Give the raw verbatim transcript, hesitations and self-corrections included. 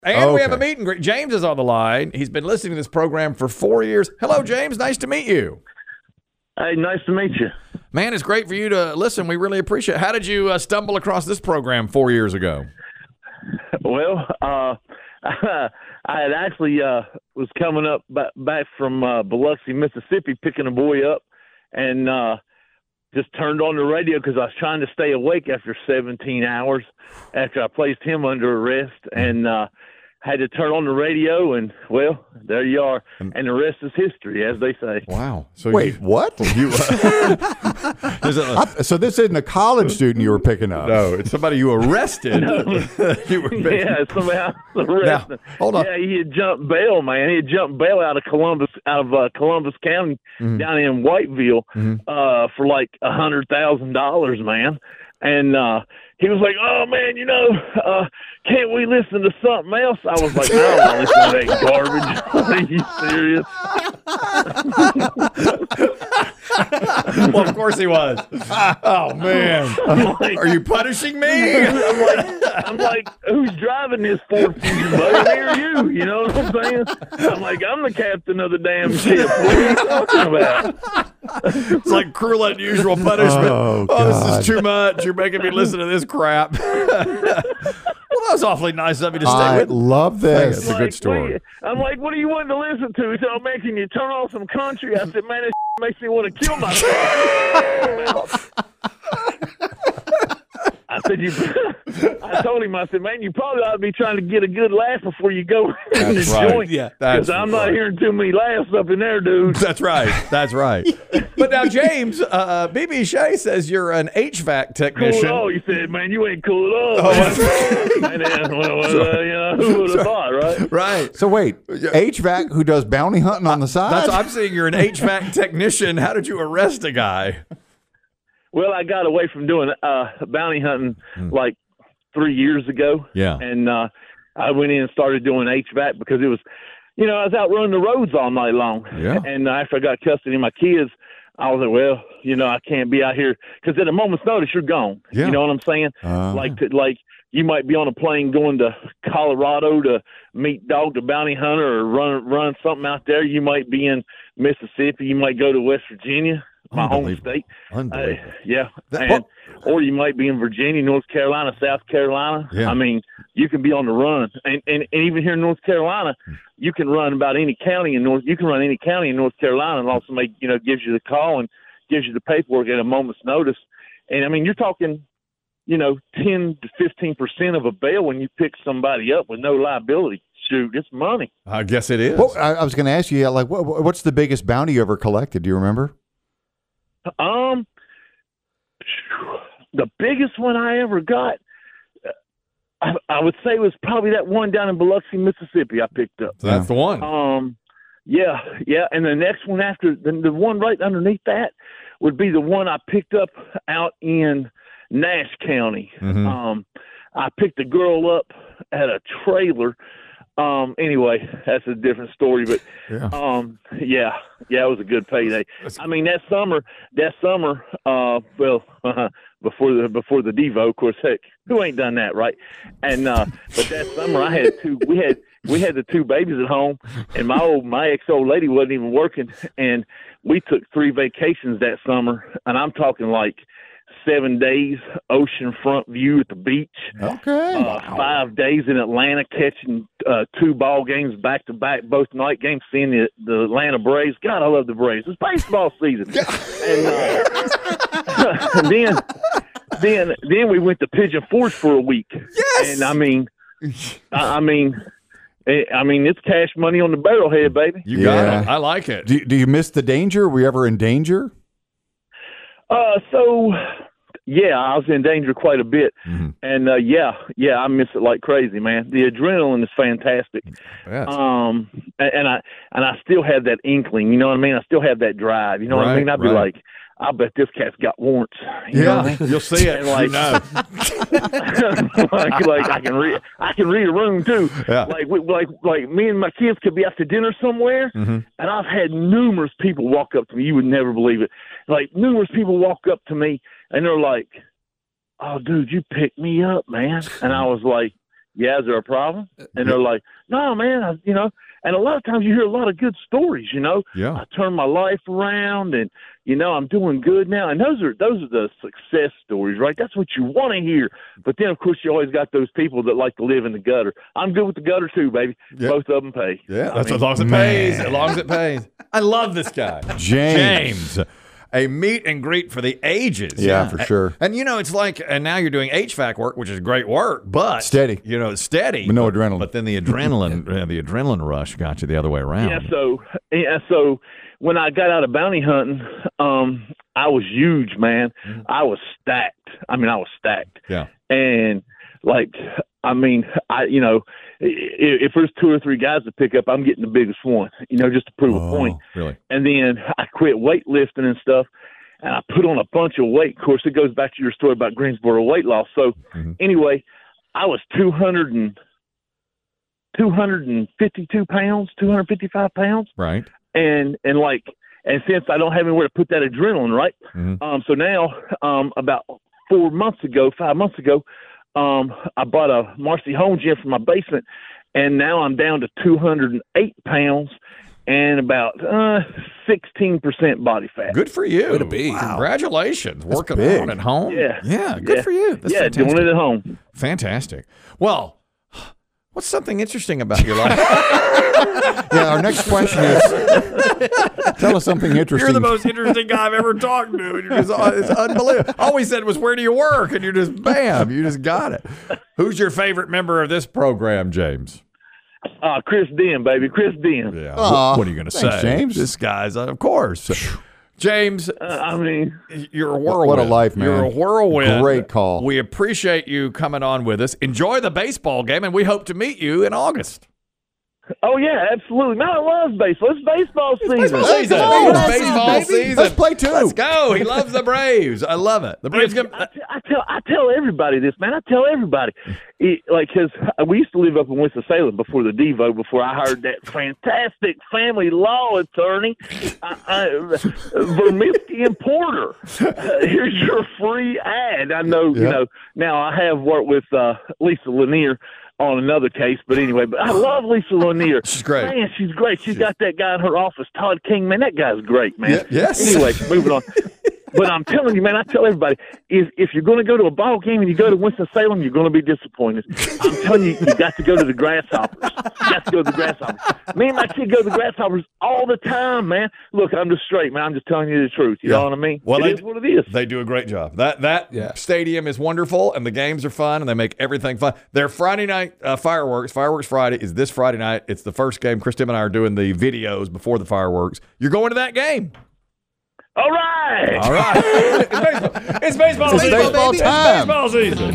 And okay. we have a meet and greet. James is on the line. He's been listening to this program for four years. Hello, James. Nice to meet you. Hey, nice to meet you. Man, it's great for you to listen. We really appreciate it. How did you uh, stumble across this program four years ago? Well, uh, I had actually uh, was coming up b- back from uh, Biloxi, Mississippi, picking a boy up, and uh, just turned on the radio because I was trying to stay awake after seventeen hours after I placed him under arrest, and uh, had to turn on the radio, and, well, there you are. And the rest is history, as they say. Wow. So Wait, you, what? You, uh, is it a, I, so this isn't a college student you were picking up? no, it's somebody you arrested. you were Yeah, somebody arrested. Now, hold on. Yeah, he had jumped bail, man. He had jumped bail out of Columbus, out of uh, Columbus County, Mhm. down in Whiteville, Mhm. uh, for like a hundred thousand dollars, man. And uh, he was like, "Oh man, you know, uh, can't we listen to something else?" I was like, "No, I don't listen to that garbage." Are you serious? Well, of course he was. Oh, man. Like, Are you punishing me? I'm like, I'm like, who's driving this Ford Fusion, buddy? Me or you? You know what I'm saying? I'm like, I'm the captain of the damn ship. What are you talking about? It's like cruel, unusual punishment. Oh, Oh, this God. is too much. You're making me listen to this crap. Well, that was awfully nice of you to stay I with. love It's this. a Like, good what story. do you- I'm like, what do you want to listen to? He said, "Oh, man, can you turn on some country?" I said, "Man, this makes me want to kill myself." I said, "You." I told him, I said, "Man, you probably ought to be trying to get a good laugh before you go in the That's right. joint." Yeah, that's because I'm not right. hearing too many laughs up in there, dude. That's right. That's right. But now, James, uh, B B Shea says you're an H V A C Cool technician. at all. He said, "Man, you ain't cool at all." Oh, man. And then, well, well, uh, you know, who would have thought, right? Right. So wait, H V A C who does bounty hunting on the side? That's I'm saying you're an H V A C technician. How did you arrest a guy? Well, I got away from doing uh, bounty hunting like three years ago. Yeah. And uh, I went in and started doing H V A C because it was, you know, I was out running the roads all night long. Yeah. And after I got custody of my kids, I was like, well, you know, I can't be out here because at a moment's notice, you're gone. Yeah. You know what I'm saying? Uh-huh. Like, to, like you might be on a plane going to Colorado to meet Dog the Bounty Hunter or run run something out there. You might be in Mississippi. You might go to West Virginia, my home Unbelievable. state. Uh, Unbelievable. yeah, That- and, or you might be in Virginia, North Carolina, South Carolina. Yeah. I mean, you can be on the run, and, and and even here in North Carolina, you can run about any county in North. You can run any county in North Carolina, and also make you know gives you the call and gives you the paperwork at a moment's notice. And I mean, you're talking, you know, ten to fifteen percent of a bail when you pick somebody up with no liability. Shoot, it's money. I guess it is. Well, I, I was going to ask you, yeah, like, what, what's the biggest bounty you ever collected? Do you remember? Um, the biggest one I ever got, I, I would say, was probably that one down in Biloxi, Mississippi. I picked up. So that's the one. Um, yeah, yeah, and the next one after the, the one right underneath that would be the one I picked up out in Nash County. Mhm. Um, I picked a girl up at a trailer. Um, anyway, that's a different story, but Yeah. um, yeah, yeah, it was a good payday. I mean, that summer, that summer, uh, well, uh, before the before the Devo, of course, heck, who ain't done that, right? And uh, but that summer, I had two. We had we had the two babies at home, and my old my ex old lady wasn't even working, and we took three vacations that summer, and I'm talking like seven days oceanfront view at the beach. Okay. Uh, five days in Atlanta, catching uh, two ball games back to back, both night games, seeing the, the Atlanta Braves. God, I love the Braves. It's baseball season, and, uh, and then, then, then we went to Pigeon Forge for a week. Yes. And I mean, I, I mean, eh, I mean, it's cash money on the barrelhead, baby. You got Yeah. it. I like it. Do, do you miss the danger? Were you ever in danger? Uh, so. Yeah, I was in danger quite a bit, Mhm. and uh, yeah, yeah, I miss it like crazy, man. The adrenaline is fantastic. Yes. Um, and, and I and I still have that inkling, you know what I mean? I still have that drive, you know what I Right, mean? I'd be right. like, I bet this cat's got warrants. You know what I mean? You'll see it. And like, you know. like, like I can read, I can read a room too. Yeah. Like, we, like, like me and my kids could be out to dinner somewhere, Mhm. and I've had numerous people walk up to me. You would never believe it. Like numerous people walk up to me, and they're like, "Oh, dude, you picked me up, man." And I was like, yeah, is there a problem? And they're like, no, man, I, you know. And a lot of times you hear a lot of good stories, you know. Yeah. I turned my life around, and you know I'm doing good now. And those are those are the success stories, right? That's what you want to hear. But then, of course, you always got those people that like to live in the gutter. I'm good with the gutter too, baby. Yeah. Both of them pay. Yeah, I that's mean, as long as it man. pays. As long as it pays. I love this guy, James. James. A meet and greet for the ages. Yeah, for sure. And, and, you know, it's like, and now you're doing H V A C work, which is great work, but Steady. You know, it's steady, But no but, adrenaline. But then the adrenaline, uh, the adrenaline rush got you the other way around. Yeah, so yeah, so when I got out of bounty hunting, um, I was huge, man. Mm-hmm. I was stacked. I mean, I was stacked. Yeah. And like, I mean, I you know, if, if there's two or three guys to pick up, I'm getting the biggest one, you know, just to prove Oh. a point. Really? And then I quit weightlifting and stuff, and I put on a bunch of weight. Of course, it goes back to your story about Greensboro weight loss. So Mhm. anyway, I was two hundred and two hundred fifty-two pounds, two hundred fifty-five pounds. Right. And, and like, and since I don't have anywhere to put that adrenaline, right? Mhm. Um, so now, um, about four months ago, five months ago, um, I bought a Marcy Home gym for my basement, and now I'm down to two hundred eight pounds and about uh, sixteen percent body fat. Good for you. Way to be. Wow. Congratulations. Working big. out at home. Yeah. Yeah. Good Yeah. for you. That's yeah, fantastic. doing it at home. Fantastic. Well, what's something interesting about your life? Yeah, our next question is tell us something interesting. You're the most interesting guy I've ever talked to. And you're just, it's unbelievable. All we said was, where do you work? And you're just, bam, you just got it. Who's your favorite member of this program, James? Uh, Chris Dean, baby. Chris Dean. Yeah. Aw, what, what are you going to say? thanks, James. This guy's, uh, of course. James, Uh, I mean, you're a whirlwind. What a life, man. You're a whirlwind. Great call. We appreciate you coming on with us. Enjoy the baseball game, and we hope to meet you in August. oh, yeah, absolutely. No, I love baseball. It's baseball season. Baseball Hey, season. come on, It's that's baseball it, baby. season. Let's play two. Let's go. He loves the Braves. I love it. The Braves. I, Gonna, t- I tell I tell everybody this, man. I tell everybody, it, like, because we used to live up in Winston-Salem before the Devo, before I hired that fantastic family law attorney, I, I, Vermisky and Porter. Uh, here's your free ad. I know, you Yeah. know. Now I have worked with uh, Lisa Lanier on another case, but anyway, but I love Lisa Lanier. She's great. Man, she's great. She's got that guy in her office, Todd King. Man, that guy's great, man. Yeah, yes. Anyway, moving on. But I'm telling you, man, I tell everybody, if if you're going to go to a ball game and you go to Winston-Salem, you're going to be disappointed. I'm telling you, you got to go to the Grasshoppers. You got to go to the Grasshoppers. Me and my kid go to the Grasshoppers all the time, man. Look, I'm just straight, man. I'm just telling you the truth. You Yeah. know what I mean? Well, it they- is what it is. They do a great job. That that Yeah. stadium is wonderful, and the games are fun, and they make everything fun. Their Friday night uh, fireworks, Fireworks Friday, is this Friday night. It's the first game. Chris Tim and I are doing the videos before the fireworks. You're going to that game. All right. All right. It's baseball. It's baseball It's season. baseball baby. time. It's baseball season.